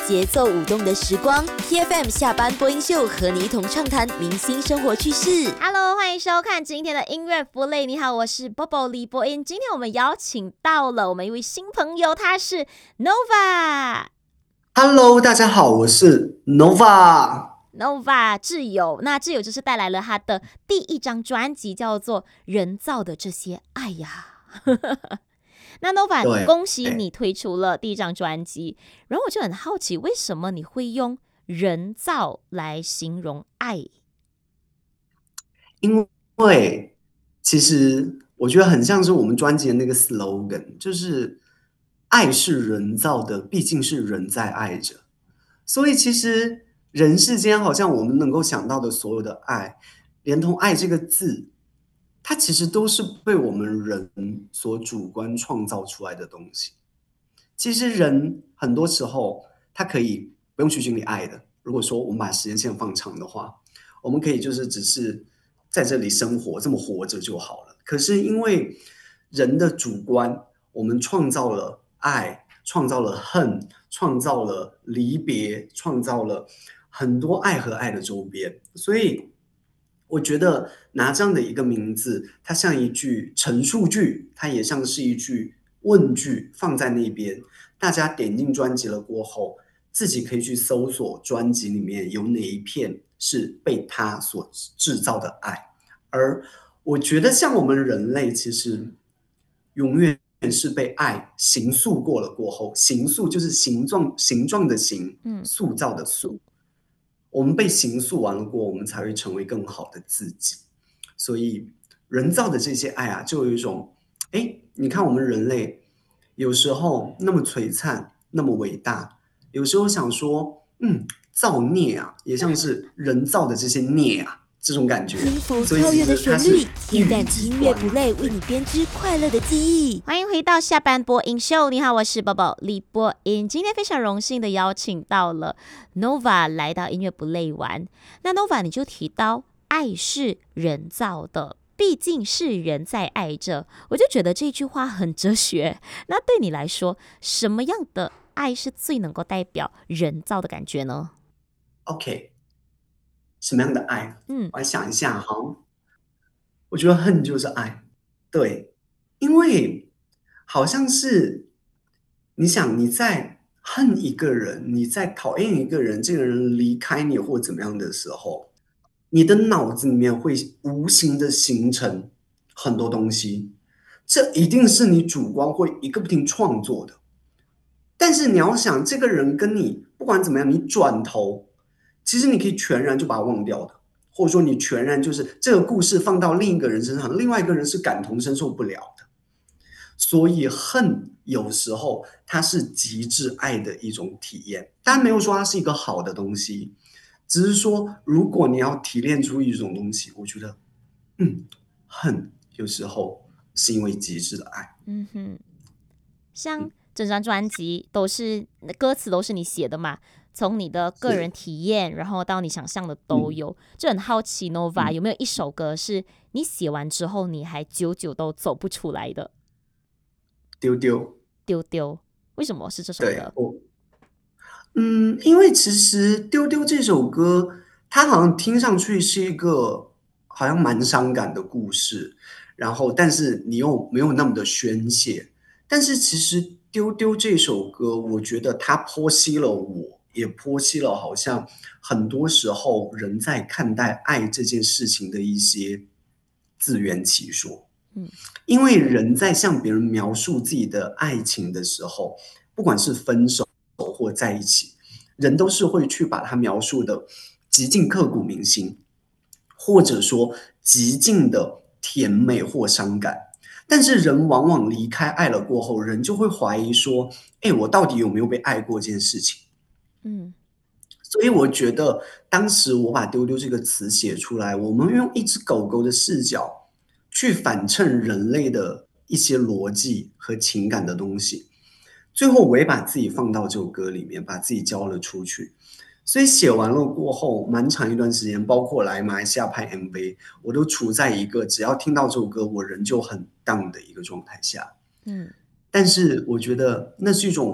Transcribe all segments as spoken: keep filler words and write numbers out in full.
节奏舞动的时光 ，T F M 下班播音秀和你一同畅谈明星生活趣事。 Hello， 欢迎收看今天的音乐福利。你好，我是 Bobo 李播音。今天我们邀请到了我们一位新朋友，他是 Nova。 Hello， 大家好，我是 Nova。Nova 挚友，那挚友就是带来了他的第一张专辑，叫做《人造的这些爱呀》。那 Nova， 恭喜你推出了第一张专辑，然后我就很好奇，为什么你会用人造来形容爱？ 因为其实我觉得很像是我们专辑的那个 slogan， 就是爱是人造的，毕竟是人在爱着。所以其实人世间好像我们能够想到的所有的爱，连同爱这个字，它其实都是被我们人所主观创造出来的东西。其实人很多时候他可以不用去经历爱的，如果说我们把时间线放长的话，我们可以就是只是在这里生活，这么活着就好了。可是因为人的主观，我们创造了爱，创造了恨，创造了离别，创造了很多爱和爱的周边，所以我觉得拿这样的一个名字，它像一句陈述句，它也像是一句问句放在那边。大家点进专辑了过后，自己可以去搜索专辑里面有哪一片是被它所制造的爱。而我觉得像我们人类其实永远是被爱形塑过了过后，形塑就是形状形状的形，塑造的塑。我们被形塑完了过后，我们才会成为更好的自己。所以人造的这些爱啊，就有一种，哎，你看我们人类有时候那么璀璨，那么伟大，有时候想说，嗯，造孽啊，也像是人造的这些孽啊，这种感觉。 幸福跳跃的旋律，听感音乐不累，为你编织快乐的记忆。 欢迎回到下班播音秀，你好，我是宝宝李播音。今天非常荣幸的邀请到了 Nova 来到音乐不累玩。那 Nova 你就提到爱是人造的，毕竟是人在爱着，我就觉得这句话很哲学。那对你来说，什么样的爱是最能够代表人造的感觉呢？ OK， 什么样的爱？ 嗯， 我来想一下哈。我觉得恨就是爱，对，因为好像是你想你在恨一个人，你在讨厌一个人，这个人离开你或怎么样的时候，你的脑子里面会无形的形成很多东西，这一定是你主观会一个不停创作的。但是你要想，这个人跟你不管怎么样，你转头，其实你可以全然就把他忘掉的，或者说你全然就是这个故事放到另一个人身上，另外一个人是感同身受不了的。所以恨有时候它是极致爱的一种体验，当然没有说它是一个好的东西，只是说如果你要提炼出一种东西，我觉得嗯，恨有时候是因为极致的爱。 嗯哼，像整张专辑都是歌词都是你写的嘛，从你的个人体验然后到你想象的都有、嗯、就很好奇 Nova、嗯、有没有一首歌是你写完之后你还久久都走不出来的？ 丢丢丢丢，为什么是这首歌？ 嗯，因为其实丢丢这首歌它好像听上去是一个好像蛮伤感的故事，然后但是你又没有那么的宣泄，但是其实丢丢这首歌我觉得它剖析了我，也剖析了好像很多时候人在看待爱这件事情的一些自圆其说。嗯，因为人在向别人描述自己的爱情的时候，不管是分手或在一起，人都是会去把它描述的极尽刻骨铭心，或者说极尽的甜美或伤感。但是人往往离开爱了过后，人就会怀疑说，哎，我到底有没有被爱过这件事情？嗯，所以我觉得当时我把丢丢这个词写出来，我们用一只狗狗的视角去反衬人类的一些逻辑和情感的东西，最后我也把自己放到这首歌里面，把自己交了出去。所以写完了过后，蛮长一段时间，包括来马来西亚拍 M V， 我都处在一个只要听到这首歌，我人就很 down 的一个状态下。嗯，但是我觉得那是一种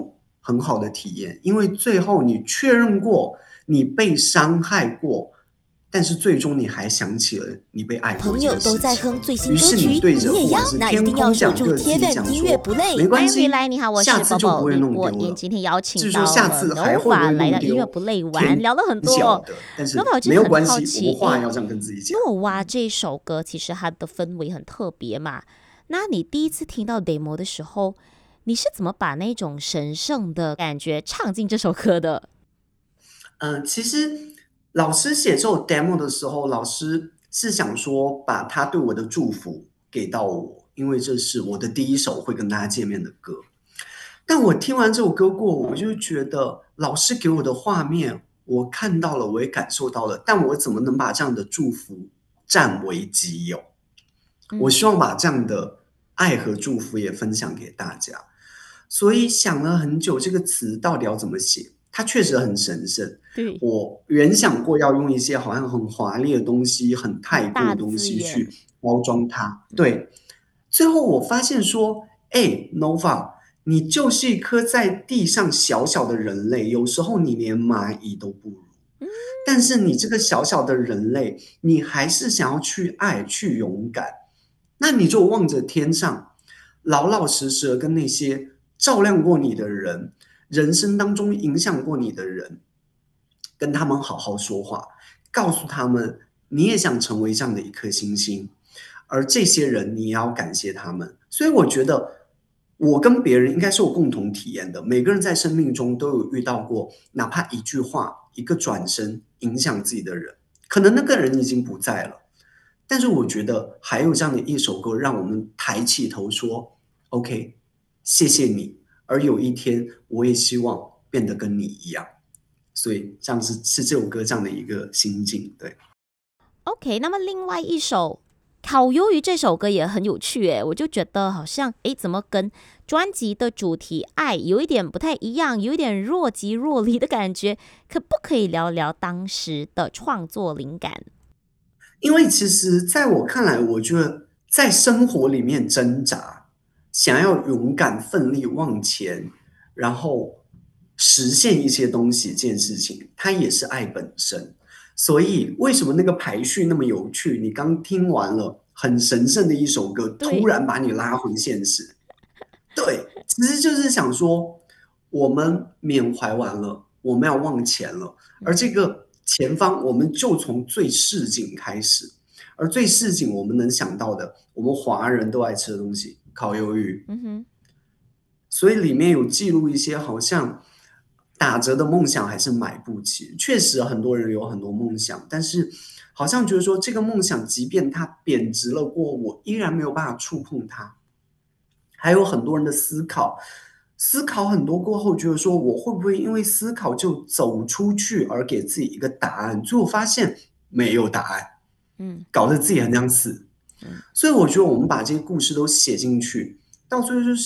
很好的体验，因为最后你确认过你被伤害过，但是最终你还想起了你被爱过朋这个事情。 友都在哼最新于是歌曲， 你对着你也要不管是天那一定要空守住讲对自 T 己 F M 讲音乐说不累。 没关系， 欢迎回来，你好，我是下次就不 Bobo 李会弄波音。 丢了。 今天邀请至于到了说下次还会不 Nova 会来到弄丢， 音乐不累玩， 天聊了很多。 晓得，但是 Nova 我就没有很关系， 好奇， 我话诶要这样跟自己讲。 诺娃这首歌其实它的氛围很特别嘛。那你第一次听到 demo 的时候，你是怎么把那种神圣的感觉唱进这首歌的？ 嗯、呃，其实老师写这首 demo 的时候，老师是想说把他对我的祝福给到我，因为这是我的第一首会跟大家见面的歌。但我听完这首歌过，我就觉得老师给我的画面，我看到了，我也感受到了，但我怎么能把这样的祝福占为己有？我希望把这样的爱和祝福也分享给大家。所以想了很久，这个词到底要怎么写？它确实很神圣。 对， 我原想过要用一些好像很华丽的东西、很太过的东西去包装它。对，最后我发现说，哎 ，Nova， 你就是一颗在地上小小的人类，有时候你连蚂蚁都不如。但是你这个小小的人类，你还是想要去爱、去勇敢。那你就望着天上，老老实实的跟那些照亮过你的人，人生当中影响过你的人，跟他们好好说话，告诉他们你也想成为这样的一颗星星，而这些人你也要感谢他们。所以我觉得我跟别人应该是有共同体验的，每个人在生命中都有遇到过哪怕一句话、一个转身影响自己的人，可能那个人已经不在了，但是我觉得还有这样的一首歌让我们抬起头说 OK， 谢谢你，而有一天我也希望变得跟你一样。所以这样是是这首歌这样的一个心境。对 OK， 那么另外一首烤鱿鱼这首歌也很有趣耶，我就觉得好像诶，怎么跟专辑的主题爱有一点不太一样，有一点若即若离的感觉，可不可以聊聊当时的创作灵感？ 因为其实在我看来，我觉得在生活里面挣扎，想要勇敢奋力往前，然后实现一些东西，这件事情它也是爱本身。所以为什么那个排序那么有趣？你刚听完了很神圣的一首歌，突然把你拉回现实。对，其实就是想说，我们缅怀完了，我们要往前了，而这个前方我们就从最市井开始，而最市井我们能想到的，我们华人都爱吃的东西，烤鱿鱼。 嗯哼， 所以里面有记录一些好像打折的梦想还是买不起，确实很多人有很多梦想，但是好像觉得说这个梦想即便它贬值了过后，我依然没有办法触碰它。还有很多人的思考，思考很多过后，觉得说我会不会因为思考就走出去而给自己一个答案？最后发现没有答案， 嗯， 搞得自己很想死。 嗯， 所以我觉得我们把这些故事都写进去，到最后就是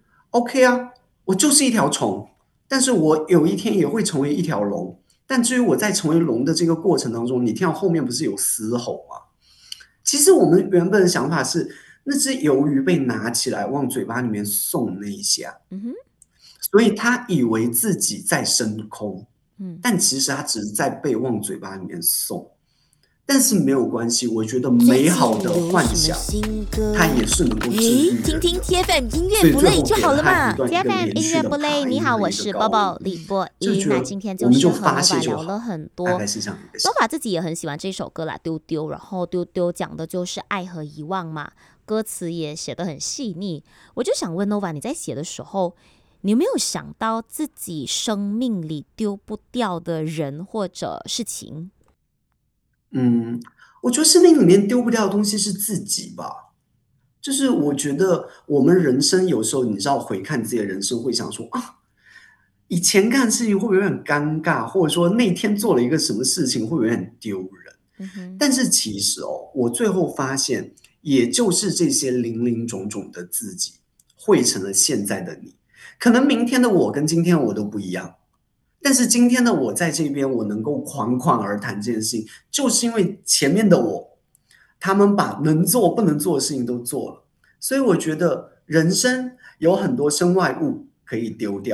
OK 啊，我就是一条虫，但是我有一天也会成为一条龙。但至于我在成为龙的这个过程当中，你听到后面不是有嘶吼吗？其实我们原本的想法是，那只鱿鱼被拿起来往嘴巴里面送那一下， 嗯哼， 所以他以为自己在升空， 嗯， 但其实他只是在被往嘴巴里面送。但是没有关系，我觉得美好的幻想，它也是能够治愈人的。 听听 T F M 音乐不累就好了嘛。 T F M 音乐不累，你好，我是宝宝李波音。那今天就是和 Nova 聊了很多，Nova 自己也很喜欢这首歌啦，丢丢。然后丢丢讲的就是爱和遗忘嘛，歌词也写得很细腻。我就想问 Nova， 你在写的时候，你有没有想到自己生命里丢不掉的人或者事情？ 嗯，我觉得生命里面丢不掉的东西是自己吧。就是我觉得我们人生有时候，你知道回看自己的人生，会想说啊，以前干的事情会不会有点尴尬，或者说那天做了一个什么事情会不会有点丢人？ 嗯， 但是其实哦，我最后发现，也就是这些零零总总的自己，汇成了现在的你。可能明天的我跟今天的我都不一样。但是今天的我在这边，我能够侃侃而谈这件事情，就是因为前面的我，他们把能做不能做的事情都做了。所以我觉得人生有很多身外物可以丢掉，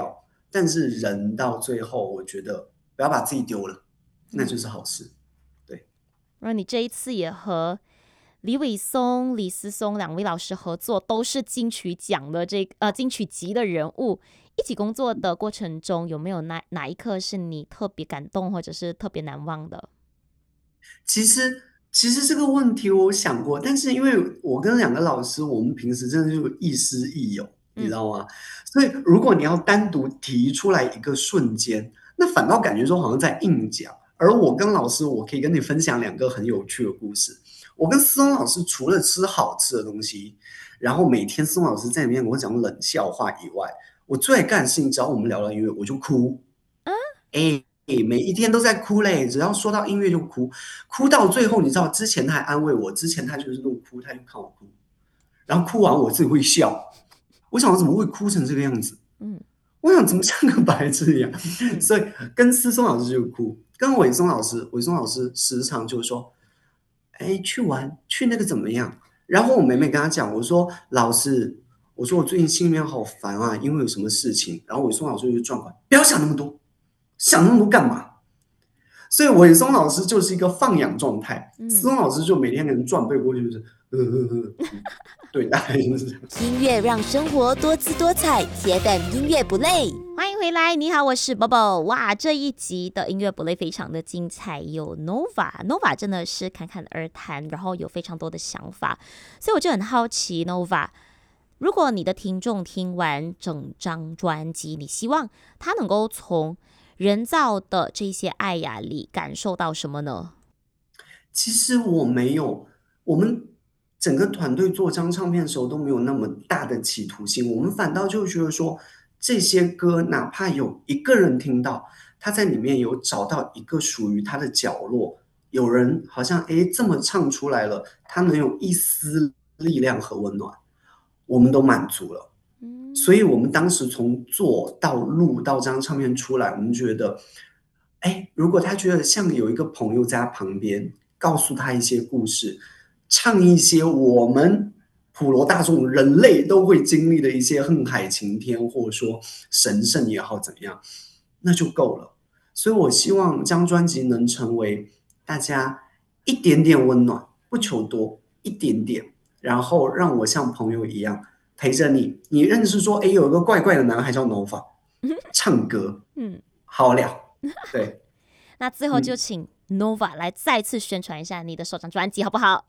但是人到最后，我觉得不要把自己丢了，那就是好事。对， 然后你这一次也和李伟松、李思松两位老师合作，都是金曲奖的这呃金曲级的人物。一起工作的过程中，有没有哪哪一刻是你特别感动，或者是特别难忘的？ 其实其实这个问题我想过，但是因为我跟两个老师，我们平时真的就亦师亦友，你知嗯道吗？所以如果你要单独提出来一个瞬间，那反倒感觉说好像在硬讲。而我跟老师，我可以跟你分享两个很有趣的故事。我跟思聪老师除了吃好吃的东西，然后每天思聪老师在里面跟我讲冷笑话以外，我最爱干的事情，只要我们聊到音乐，我就哭。 啊， 哎、每一天都在哭嘞，只要说到音乐就哭，哭到最后，你知道，之前他还安慰我，之前他就是那种哭，他就看我哭，然后哭完我自己会笑，我想我怎么会哭成这个样子？ 嗯我想怎么像个白痴一样， 嗯所以跟思松老师就哭，跟伟松老师，伟松老师时常就说，哎，去玩，去那个怎么样？然后我每每跟他讲，我说老师，我说我最近心里面好烦啊，因为有什么事情。然后伟松老师就转过来，不要想那么多，想那么多干嘛？所以伟松老师就是一个放养状态，思嗯， 松老师就每天可能转背过去就是，呃呃呃，嗯对，大概就是这样。 音乐让生活多姿多彩，T F M 音乐不累。 欢迎回来，你好，我是 Bobo。哇，这一集的音乐不累非常的精彩，有 Nova，Nova 真的是侃侃而谈，然后有非常多的想法，所以我就很好奇 Nova。如果你的听众听完整张专辑，你希望他能够从人造的这些爱呀里感受到什么呢？ 其实我没有，我们整个团队做这张唱片的时候都没有那么大的企图心，我们反倒就觉得说，这些歌哪怕有一个人听到，他在里面有找到一个属于他的角落，有人好像诶这么唱出来了，他能有一丝力量和温暖，我们都满足了。所以我们当时从做到录到这张唱片出来，我们觉得，哎，如果他觉得像有一个朋友在他旁边，告诉他一些故事，唱一些我们普罗大众人类都会经历的一些恨海晴天，或者说神圣也好怎么样，那就够了。所以我希望这张专辑能成为大家一点点温暖，不求多，一点点，然后让我像朋友一样陪着你。你认识说，哎，有一个怪怪的男孩叫 Nova，唱歌嗯， 好了，对， 那最后就嗯， 请 Nova 来再次宣传一下你的首张专辑，好不好？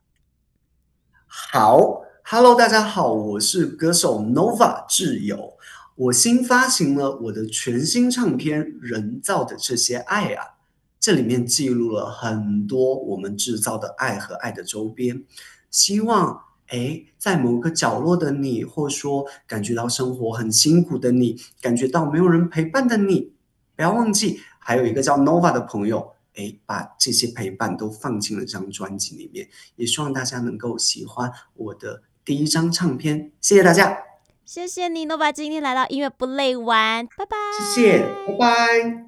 好，Hello，大家好，我是歌手 Nova 挚友，我新发行了我的全新唱片《人造的这些爱》啊，这里面记录了很多我们制造的爱和爱的周边，希望诶，在某个角落的你，或说感觉到生活很辛苦的你，感觉到没有人陪伴的你，不要忘记，还有一个叫 Nova 的朋友，诶，把这些陪伴都放进了这张专辑里面。也希望大家能够喜欢我的第一张唱片，谢谢大家， 谢谢你，Nova 今天来到音乐不累玩，拜拜。 谢谢，拜拜。